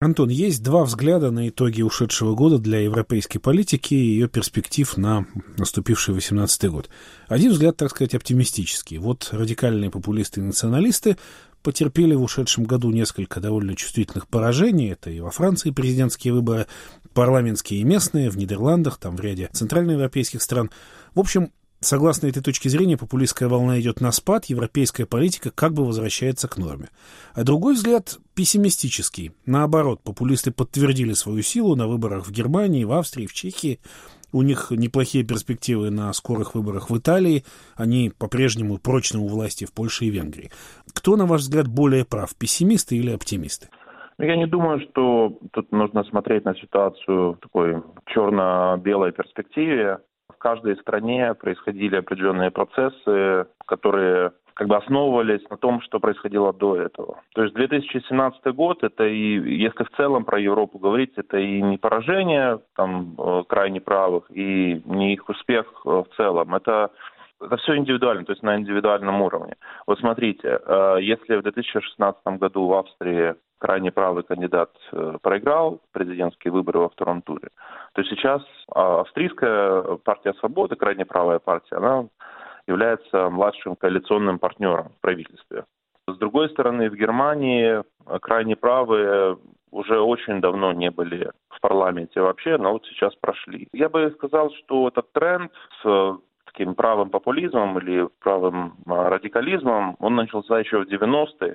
Антон, есть два взгляда на итоги ушедшего года для европейской политики и ее перспектив на наступивший 2018 год. Один взгляд, так сказать, оптимистический. Вот радикальные популисты и националисты потерпели в ушедшем году несколько довольно чувствительных поражений. Это и во Франции президентские выборы, парламентские и местные, в Нидерландах, там в ряде центральноевропейских стран. В общем, согласно этой точке зрения, популистская волна идет на спад, европейская политика как бы возвращается к норме. А другой взгляд пессимистический. Наоборот, популисты подтвердили свою силу на выборах в Германии, в Австрии, в Чехии. У них неплохие перспективы на скорых выборах в Италии. Они по-прежнему прочны у власти в Польше и Венгрии. Кто, на ваш взгляд, более прав, пессимисты или оптимисты? Я не думаю, что тут нужно смотреть на ситуацию в такой черно-белой перспективе. В каждой стране происходили определенные процессы, которые как бы основывались на том, что происходило до этого. То есть 2017 год, это и, если в целом про Европу говорить, это и не поражение там крайне правых, и не их успех в целом. Это все индивидуально, то есть на индивидуальном уровне. Вот смотрите, если в 2016 году в Австрии крайне правый кандидат проиграл президентские выборы во втором туре, то сейчас австрийская партия «Свободы», крайне правая партия, она является младшим коалиционным партнером в правительстве. С другой стороны, в Германии крайне правые уже очень давно не были в парламенте вообще, но вот сейчас прошли. Я бы сказал, что этот тренд с таким правым популизмом или правым радикализмом, он начался еще в 90-х,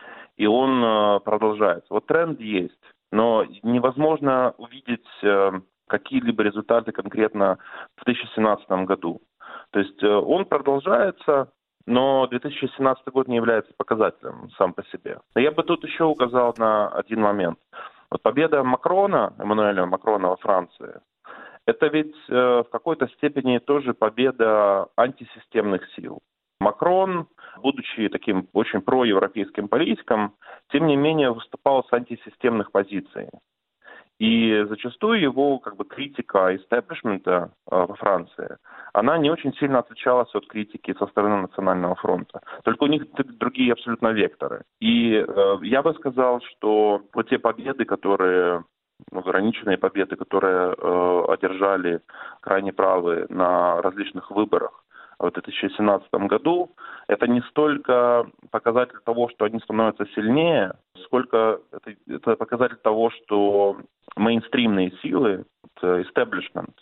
и он продолжается. Вот тренд есть, но невозможно увидеть какие-либо результаты конкретно в 2017 году. То есть он продолжается, но 2017 год не является показателем сам по себе. Но я бы тут еще указал на один момент. Вот победа Макрона, Эммануэля Макрона во Франции, это ведь в какой-то степени тоже победа антисистемных сил. Макрон, будучи таким очень проевропейским политиком, тем не менее выступал с антисистемных позиций. И зачастую его как бы критика истеблишмента во Франции, она не очень сильно отличалась от критики со стороны Национального фронта. Только у них другие абсолютно векторы. И я бы сказал, что вот те победы, которые ограниченные победы, которые одержали крайне правые на различных выборах в 2017 году, это не столько показатель того, что они становятся сильнее, сколько это показатель того, что мейнстримные силы, establishment,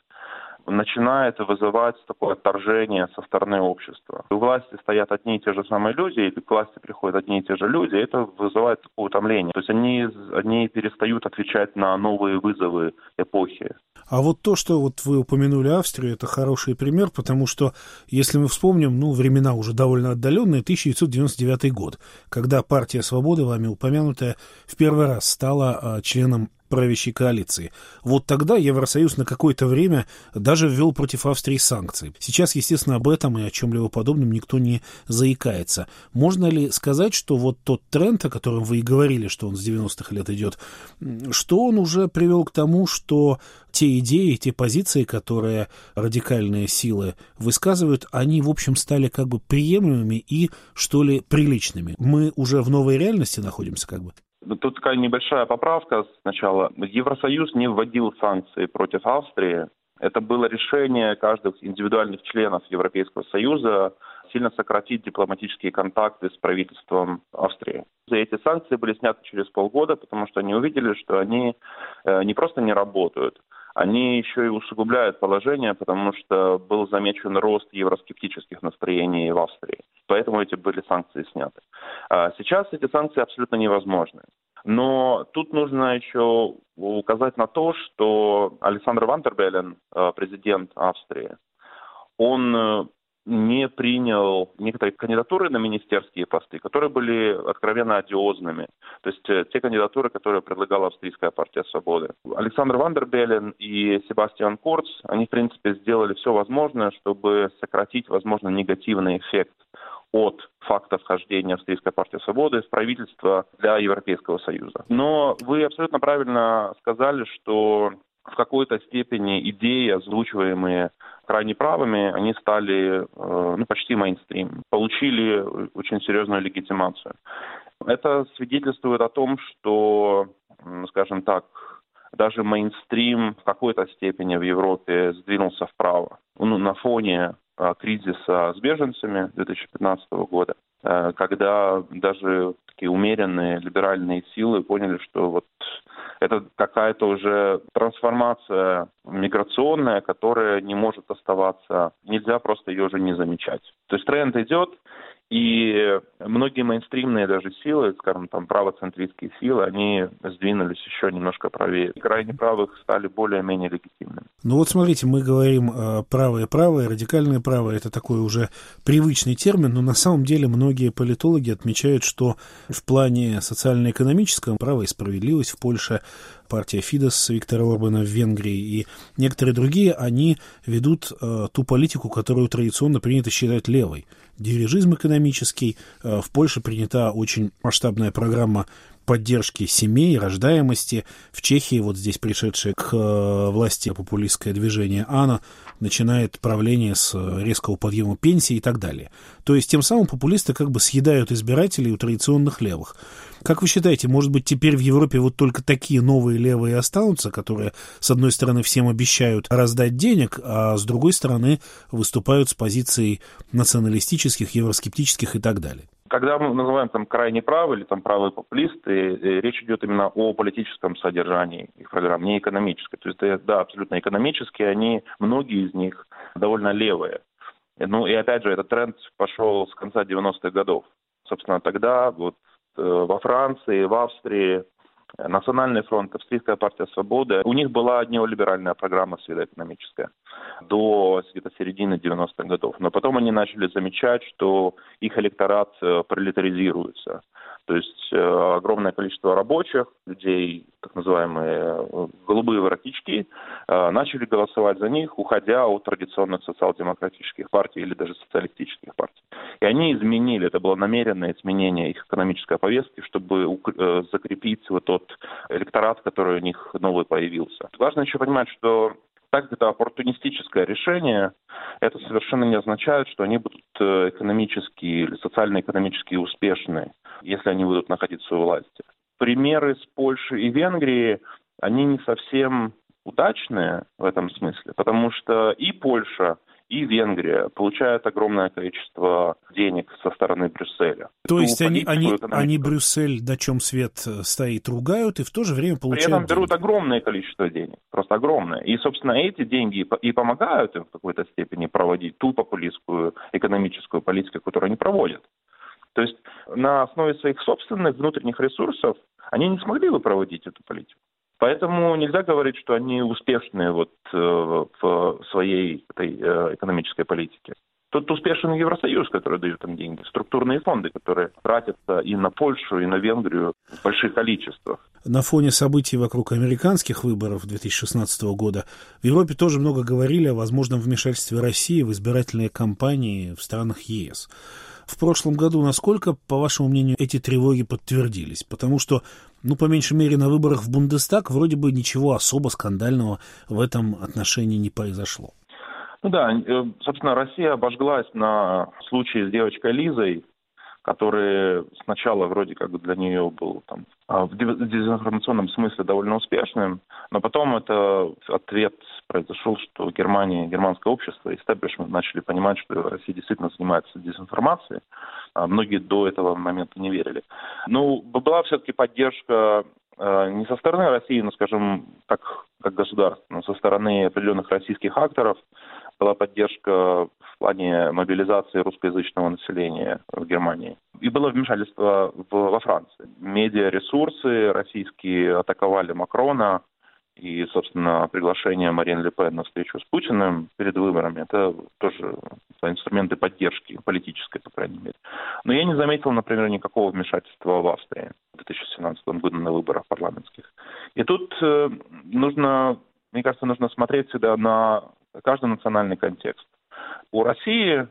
начинает вызывать такое отторжение со стороны общества. У власти стоят одни и те же самые люди, или к власти приходят одни и те же люди, и это вызывает такое утомление. То есть они перестают отвечать на новые вызовы эпохи. А вот то, что вот вы упомянули Австрию, это хороший пример, потому что, если мы вспомним, времена уже довольно отдаленные, 1999 год, когда партия «Свободы», вами упомянутая, в первый раз стала членом правящей коалиции. Вот тогда Евросоюз на какое-то время даже ввел против Австрии санкции. Сейчас, естественно, об этом и о чем-либо подобном никто не заикается. Можно ли сказать, что вот тот тренд, о котором вы и говорили, что он с 90-х лет идет, что он уже привел к тому, что те идеи, те позиции, которые радикальные силы высказывают, они, в общем, стали как бы приемлемыми и, что ли, приличными? Мы уже в новой реальности находимся как бы? Тут такая небольшая поправка сначала. Евросоюз не вводил санкции против Австрии. Это было решение каждых индивидуальных членов Европейского Союза сильно сократить дипломатические контакты с правительством Австрии. Эти санкции были сняты через полгода, потому что они увидели, что они не просто не работают, они еще и усугубляют положение, потому что был замечен рост евроскептических настроений в Австрии. Поэтому эти были санкции сняты. Сейчас эти санкции абсолютно невозможны. Но тут нужно еще указать на то, что Александр Ван дер Беллен, президент Австрии, он не принял некоторые кандидатуры на министерские посты, которые были откровенно одиозными. То есть те кандидатуры, которые предлагала австрийская партия «Свободы». Александр Ван дер Беллен и Себастьян Курц, они, в принципе, сделали все возможное, чтобы сократить, возможно, негативный эффект от факта вхождения австрийской партии «Свободы» в правительство для Европейского Союза. Но вы абсолютно правильно сказали, что в какой-то степени идеи, озвучиваемые крайне правыми, они стали почти мейнстрим, получили очень серьезную легитимацию. Это свидетельствует о том, что скажем так, даже мейнстрим в какой-то степени в Европе сдвинулся вправо. На фоне кризиса с беженцами 2015 года, когда даже такие умеренные либеральные силы поняли, что вот это какая-то уже трансформация миграционная, которая не может оставаться, нельзя просто ее уже не замечать. То есть тренд идет, и многие мейнстримные даже силы, скажем, там правоцентристские силы, они сдвинулись еще немножко правее. Крайне правых стали более-менее легитимными. Ну вот смотрите, мы говорим правое, радикальное правое, это такой уже привычный термин, но на самом деле многие политологи отмечают, что в плане социально-экономическом право и справедливость в Польше, партия Фидес Виктора Орбана в Венгрии и некоторые другие, они ведут ту политику, которую традиционно принято считать левой. Дирижизм экономический. В Польше принята очень масштабная программа поддержки семей, рождаемости. В Чехии, вот здесь пришедшее к власти популистское движение АНА, начинает правление с резкого подъема пенсий и так далее. То есть тем самым популисты как бы съедают избирателей у традиционных левых. Как вы считаете, может быть, теперь в Европе вот только такие новые левые останутся, которые, с одной стороны, всем обещают раздать денег, а с другой стороны, выступают с позицией националистических, евроскептических и так далее? Когда мы называем там крайне правые или там правые популисты, речь идет именно о политическом содержании их программ, не экономической. То есть, да, абсолютно экономические, многие из них довольно левые. Ну и опять же, этот тренд пошел с конца 90-х годов. Собственно, тогда вот во Франции, в Австрии, Национальный фронт, Австрийская партия свободы, у них была неолиберальная программа светоэкономическая до где-то середины 90-х годов. Но потом они начали замечать, что их электорат пролетаризируется. То есть огромное количество рабочих, людей, так называемые голубые воротнички, начали голосовать за них, уходя от традиционных социал-демократических партий или даже социалистических партий. И они изменили, это было намеренное изменение их экономической повестки, чтобы закрепить вот тот электорат, который у них новый появился. Важно еще понимать, что так как это оппортунистическое решение, это совершенно не означает, что они будут экономически или социально-экономически успешны, если они будут находиться у власти. Примеры с Польши и Венгрии, они не совсем удачные в этом смысле, потому что и Польша, и Венгрия получают огромное количество денег со стороны Брюсселя. То есть они Брюссель, на чем свет стоит, ругают и в то же время получают При этом деньги. берут огромное количество денег, просто огромное. И, собственно, эти деньги и помогают им в какой-то степени проводить ту популистскую экономическую политику, которую они проводят. То есть на основе своих собственных внутренних ресурсов они не смогли бы проводить эту политику. Поэтому нельзя говорить, что они успешны вот в своей этой экономической политике. Тут успешен Евросоюз, который дает им деньги, структурные фонды, которые тратятся и на Польшу, и на Венгрию в больших количествах. На фоне событий вокруг американских выборов 2016 года в Европе тоже много говорили о возможном вмешательстве России в избирательные кампании в странах ЕС. В прошлом году, насколько, по вашему мнению, эти тревоги подтвердились? Потому что, по меньшей мере, на выборах в Бундестаг вроде бы ничего особо скандального в этом отношении не произошло. Собственно, Россия обожглась на случае с девочкой Лизой, который сначала вроде как для нее был в дезинформационном смысле довольно успешным, но потом ответ произошел, что германское общество и истеблишмент начали понимать, что Россия действительно занимается дезинформацией. Многие до этого момента не верили. Была все-таки поддержка не со стороны России, скажем, как государства, но со стороны определенных российских акторов. Была поддержка в плане мобилизации русскоязычного населения в Германии. И было вмешательство во Франции. Медиаресурсы российские атаковали Макрона, и, собственно, приглашение Марин Ле Пен на встречу с Путиным перед выборами – это тоже инструменты поддержки, политической, по крайней мере. Но я не заметил, например, никакого вмешательства в Австрии в 2017 году на выборах парламентских. И тут нужно смотреть всегда на каждый национальный контекст. У России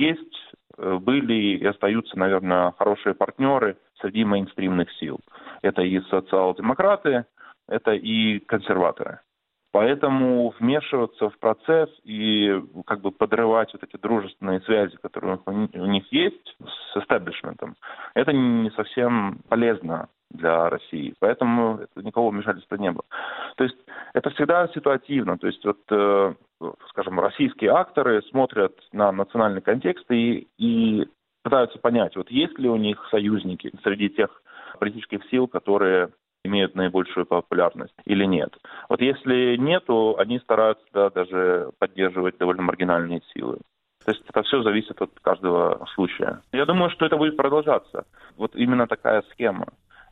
были и остаются, наверное, хорошие партнеры среди мейнстримных сил. Это и социал-демократы, это и консерваторы. Поэтому вмешиваться в процесс и как бы подрывать вот эти дружественные связи, которые у них есть с истеблишментом, это не совсем полезно для России. Поэтому никакого вмешательства не было. То есть это всегда ситуативно. То есть вот, скажем, российские акторы смотрят на национальный контекст и пытаются понять, вот есть ли у них союзники среди тех политических сил, которые имеют наибольшую популярность или нет. Вот если нет, то они стараются даже поддерживать довольно маргинальные силы. То есть это все зависит от каждого случая. Я думаю, что это будет продолжаться. Вот именно такая схема.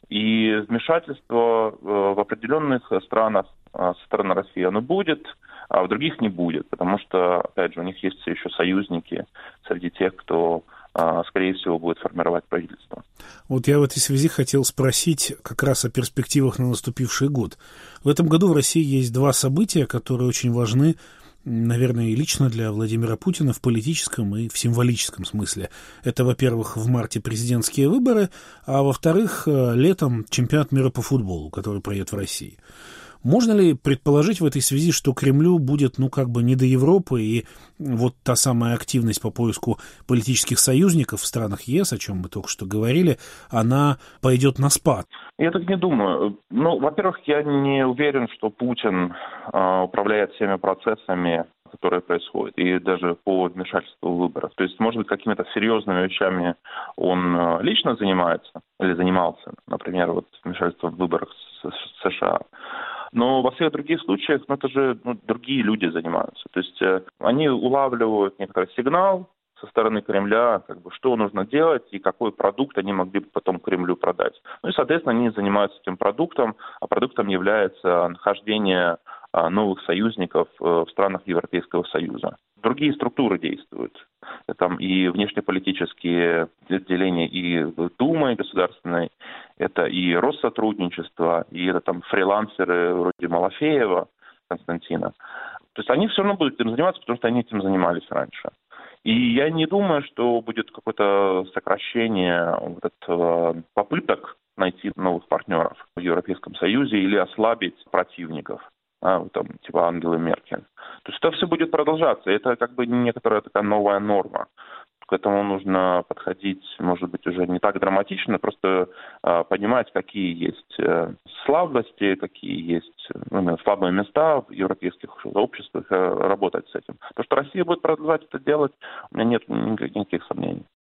И вмешательство в определенных странах со стороны России оно будет, а в других не будет, потому что, опять же, у них есть все еще союзники среди тех, кто, скорее всего, будет формировать правительство. Вот я в этой связи хотел спросить как раз о перспективах на наступивший год. В этом году в России есть два события, которые очень важны, наверное, и лично для Владимира Путина в политическом и в символическом смысле. Это, во-первых, в марте президентские выборы, а во-вторых, летом чемпионат мира по футболу, который пройдет в России. Можно ли предположить в этой связи, что Кремлю будет, не до Европы, и вот та самая активность по поиску политических союзников в странах ЕС, о чем мы только что говорили, она пойдет на спад? Я так не думаю. Во-первых, я не уверен, что Путин управляет всеми процессами, которые происходят, и даже по вмешательству в выборах. То есть, может быть, какими-то серьезными вещами он лично занимается или занимался, например, вот вмешательством в выборах в США. Но во всех других случаях, это же другие люди занимаются. То есть они улавливают некоторый сигнал со стороны Кремля, что нужно делать и какой продукт они могли бы потом Кремлю продать. И, соответственно, они занимаются этим продуктом, а продуктом является нахождение новых союзников в странах Европейского Союза. Другие структуры действуют. Там и внешнеполитические отделения и Думы государственной, это и Россотрудничество, и это там фрилансеры вроде Малафеева Константина. То есть они все равно будут этим заниматься, потому что они этим занимались раньше. И я не думаю, что будет какое-то сокращение попыток найти новых партнеров в Европейском Союзе или ослабить противников, типа Ангелы Меркель. То есть это все будет продолжаться. Это некоторая такая новая норма. К этому нужно подходить, может быть, уже не так драматично, просто понимать, какие есть слабости, какие есть слабые места в европейских обществах, работать с этим. То, что Россия будет продолжать это делать, у меня нет никаких сомнений.